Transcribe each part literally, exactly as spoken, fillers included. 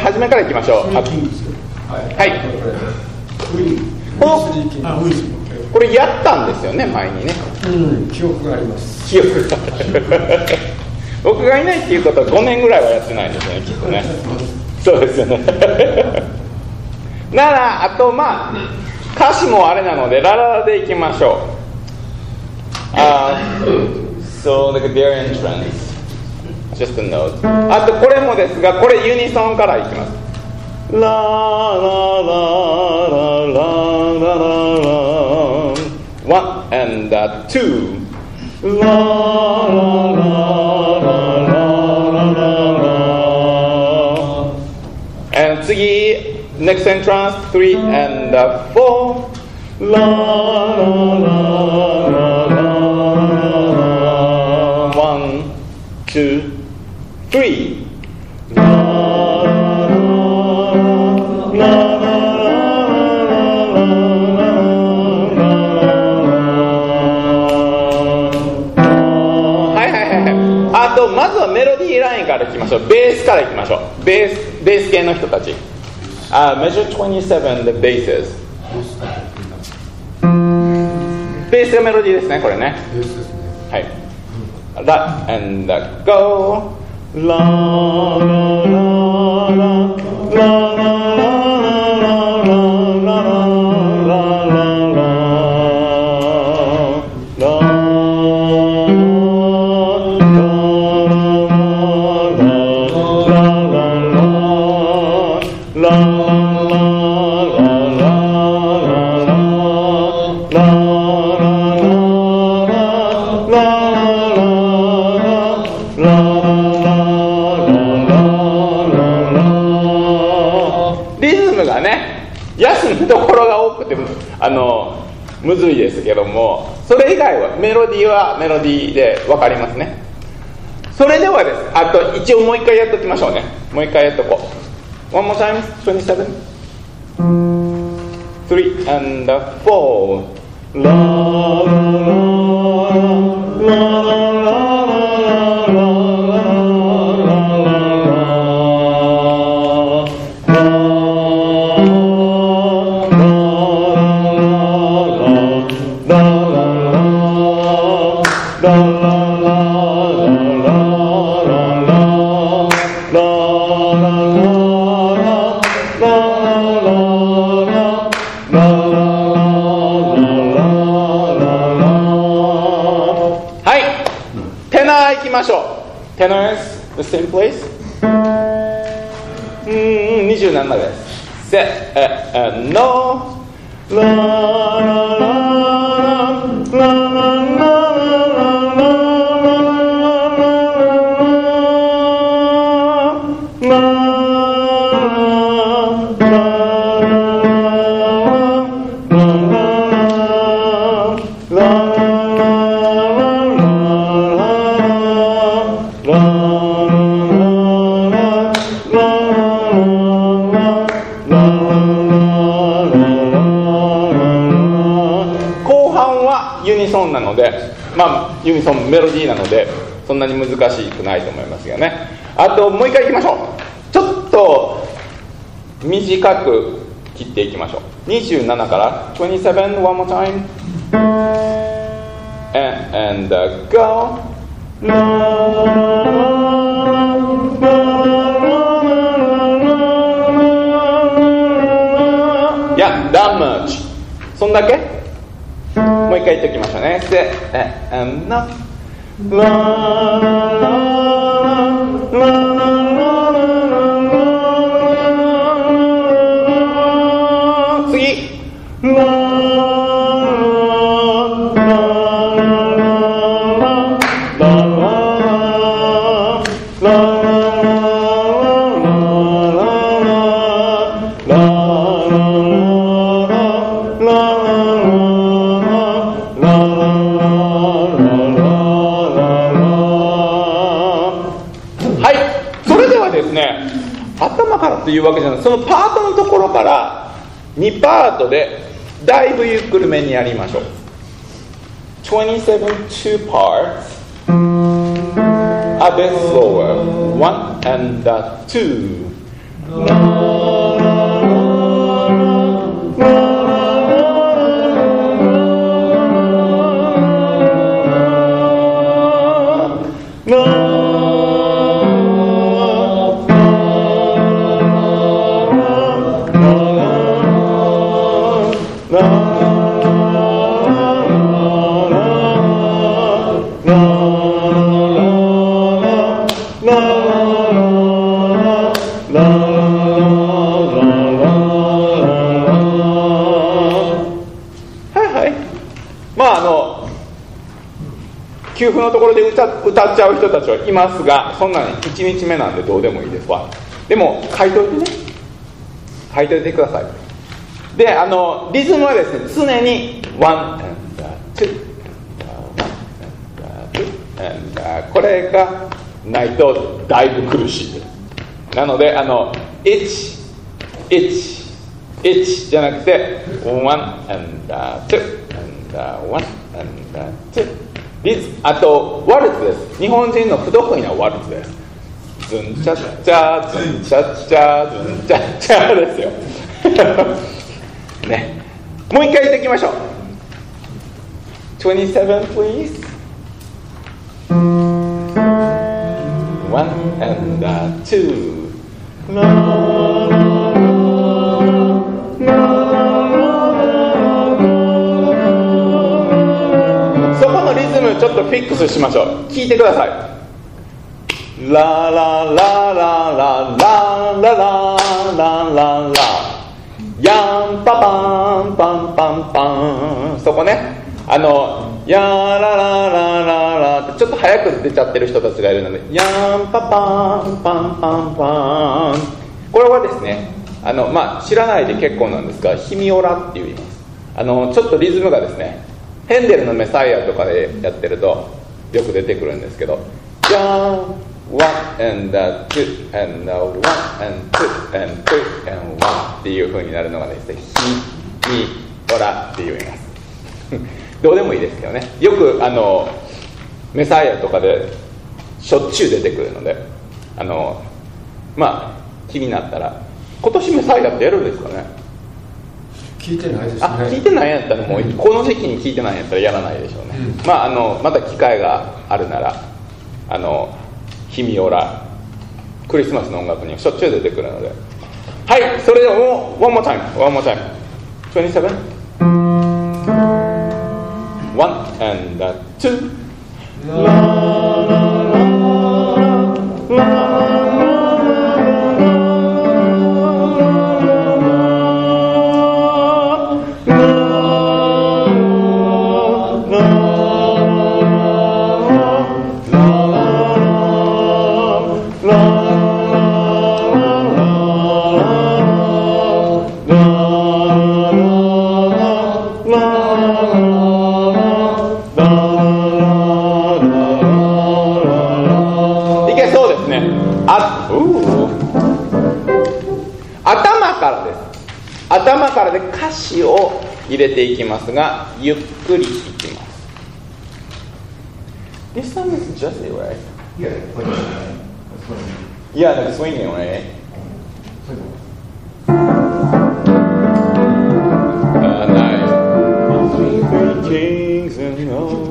初めからいきましょう。はい、はい、このこれやったんですよね、前にね。 うん、記憶があります。 記憶が僕がいないっていうことはごねんぐらいはやってないんですよね、きっとね。そうですよね。ならあとまあ歌詞もあれなのでラララでいきましょう。uh, So the dear entrance just a note。 あとこれもですが、これユニソンからいきます。ララララララララ one and two。 ララララララ and 次 next entrance three and four。 ラララララ one two three。 ラララまずはメロディーラインからいきましょう。ベースからいきましょう。ベース、ベース系の人たち。Uh, measure twenty-seven, the basses。ベースがメロディーですね、これね。 ベースですね。 はい。La and go。ラララララところが多くてあのむずいですけども、それ以外はメロディーはメロディーで分かりますね。それではです、あと一応もう一回やっときましょうね。もう一回やっとこう。 One more time。 twenty-seven three and four。 ラララテノース the same place。 うーん、にじゅうななです。せ、え、え、のラララララなので、まあユニソンメロディーなのでそんなに難しくないと思いますよね。あともう一回いきましょう。ちょっと短く切っていきましょう。にじゅうななから twenty-seven one more time and, and uh, go。 いや、that much。 そんだけ。もう一回言っておきましょうね。せ、え、え、な。ララララ。次。ラ頭からというわけじゃない。そのパートのところからにパートでだいぶゆっくりめにやりましょう。twenty-seven two parts a bit slower one and two 給付のところで 歌, 歌っちゃう人たちはいますが、そんなにいちにちめなんでどうでもいいですわ。でも書いといてね、書いといてください。で、あのリズムはですね、常にワン and two andこれがないとだいぶ苦しいです。なので、あのいち、いち、いちじゃなくてワン and two and one and two。リズあとワルツです。日本人の不得意なワルツです。ズンチャッチャズンチャッチャズンチャッチャですよね。もう一回言っていきましょう。twenty-seven please. One and two. ちょっとフィックスしましょう。聞いてください。ラララララララララララヤンパパンパンパンパン。そこね、あのヤラララララってちょっと早く出ちゃってる人たちがいるので、ヤンパパンパンパンパン。これはですね、あの、まあ、知らないで結構なんですが、ヒミオラって言います。あのちょっとリズムがですね、ヘンデルのメサイアとかでやってるとよく出てくるんですけど、じゃーん one and two and one and two and two and one っていう風になるのがですね、ヒミオラって言いますどうでもいいですけどね、よくあのメサイアとかでしょっちゅう出てくるので、あのまあ気になったら、今年メサイアってやるんですかね。 聞いてないですね。 あ、聞いてないんやったらもう、うん、この時期に聞いてないんやったらやらないでしょうね、うん、まああのまた機会があるなら、あのヒミオラクリスマスの音楽にしょっちゅう出てくるので、はい、それではもう one more time one more time twenty-seven one and two頭からで歌詞を入れていきますが、ゆっくりいきます。 This song is Jesse, right? Yeah, like, yeah, like swinging, right? Uh, nice. Three kings and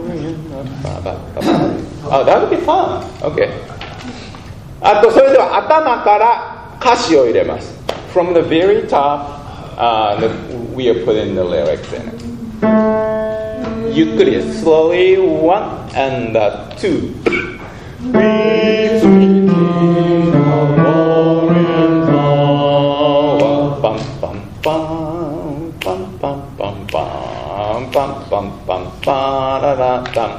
oh, that would be fun. Okay. あとそれでは頭から歌詞を入れます。From the very top.Uh, the, we are putting the lyrics in it. ゆっくりです。Slowly, one and two. Between the warring power, bum bum bum bum bum bum bum bum bum bum ba da da dum.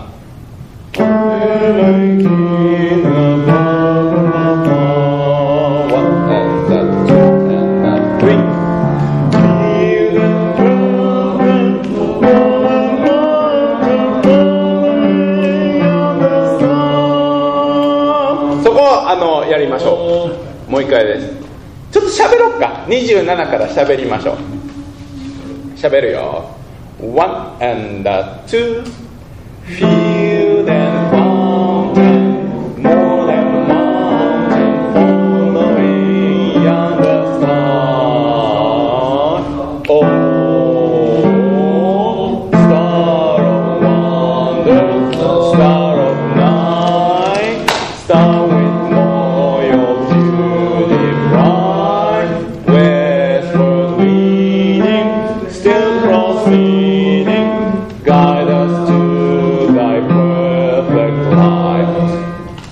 One and two and three.あのやりましょう。もう一回です。ちょっと喋ろうか。にじゅうななから喋りましょう。喋るよ。One and two. Field and fountain, more than mountain, following yonder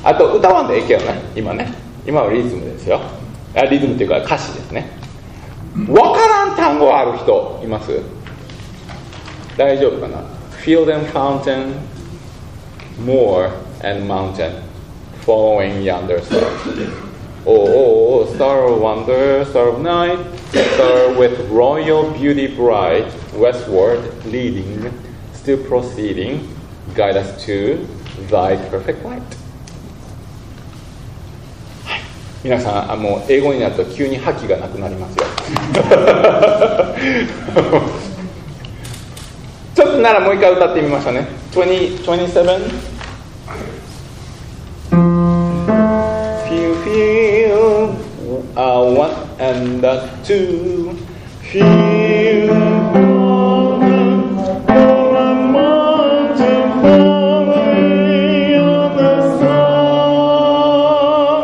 あと歌わんでいいけどね、今ね、今はリズムですよ。あ、リズムっていうか歌詞ですね。わからん単語ある人います？大丈夫かな？ Field and fountain, moor and mountain, following yonder star. Oh, oh, oh, star of wonder, star of night, star with royal beauty bright, westward leading, still proceeding, guide us to thy perfect light. はい、皆さん、あの英語になると急に覇気がなくなりますよ。ちょっとならもう一回歌ってみましょうね。にじゅう、にじゅうなな Feel, feel, uh, one and the two. Feel the mountain, for a mountain falling on the sun.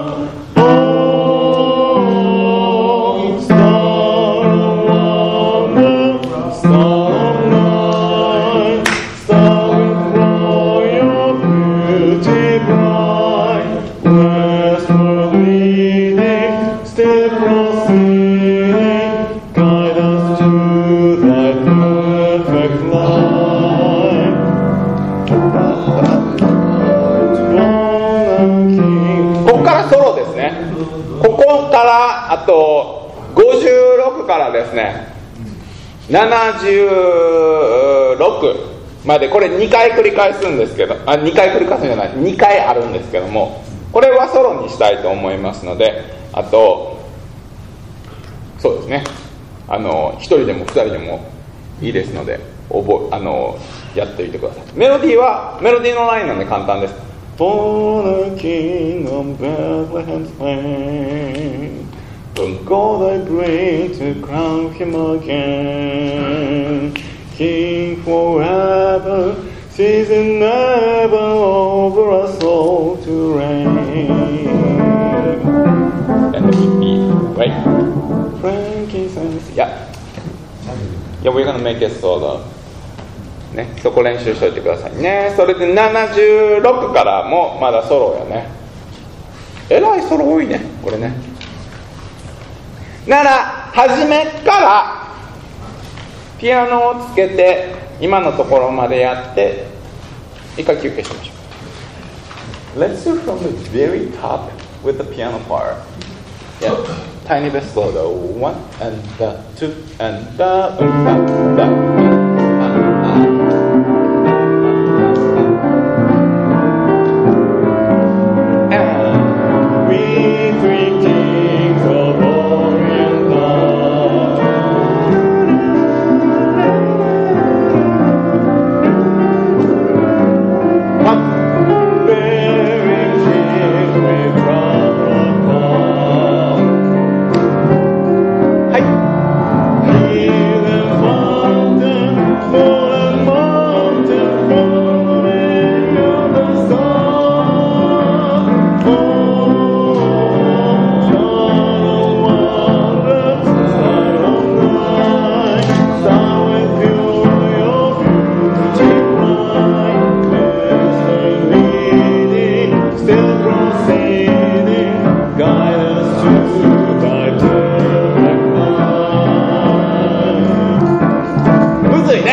Oh, star of wonder, star of night, star with royal beauty bright. Westward leading, still proceeding, guide us to thy perfect light. King. ここからソロですね。ここからあとごじゅうろくからですね、ななじゅうろくまで、これにかい繰り返すんですけど、あ、にかい繰り返すんじゃない、にかいあるんですけども、これはソロにしたいと思いますので、あとそうですね、あのひとりでもふたりでもいいですので、覚えあのやってみてください。メロディーはメロディーのラインなんで簡単です。 For the King of Bethlehem's reign, from God I bring to crown him again, King forever, season never over us all to reign. And the beat, right? Frankincense. Yeah. Yeah, we're gonna make it solo. ね、そこ練習しといてくださいね。それでななじゅうろくからもまだソロやね。えらいソロ多いね、これね。なら初めからピアノをつけて今のところまでやって一回休憩しましょう。 Let's do from the very top with the piano part. Yeah, tiny bit slow though. One and the two and the and the, the. And we three kings of Orient are. One bearing ships with trouble upon. Hi. Feel the fountain, for the mountain falling on the sun. Oh, star of wonder, star of night, star with royal beauty bright, westward leading, still proceeding, guide us to thy perfect light. むずいね。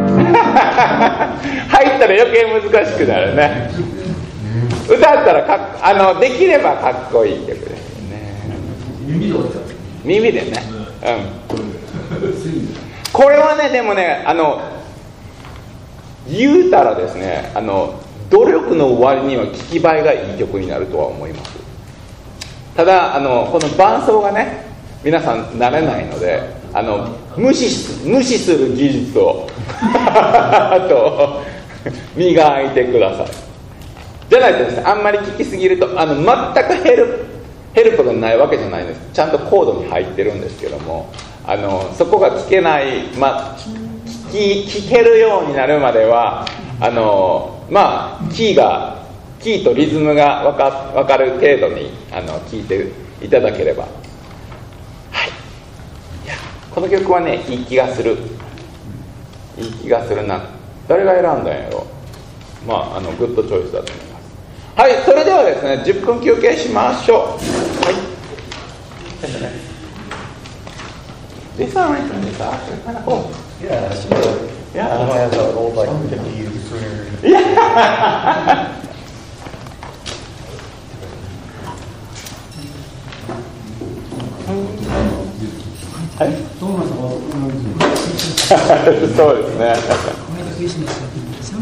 入ったら余計難しくなるね。歌ったらかっあのできればかっこいい曲ですよね。 耳で終わっちゃう。 耳でね、うん、これはね、でもね、あの言うたらですね、あの努力の割には聴き映えがいい曲になるとは思います。ただあのこの伴奏がね、皆さん慣れないので、あの無視す無視する技術をあと磨いてください。じゃないとですね、あんまり聴きすぎるとあの全くヘルヘルプがないわけじゃないんです。ちゃんとコードに入ってるんですけども、あのそこが聴けない、まあ、聞き聞けるようになるまではあのまあキーがキーとリズムが分か、分かる程度にあの聴いていただければ。はい。いやこの曲はね、いい気がする。いい気がするな。誰が選んだんやろ。まああのグッドチョイスだと思います。 はい、それではですね、じゅっぷん休憩しましょう。はい。This arrangement is actually kind of cool. Yeah, it's good. Yeah. I have an old like fifty year printer. Yeah. はい。そうですね。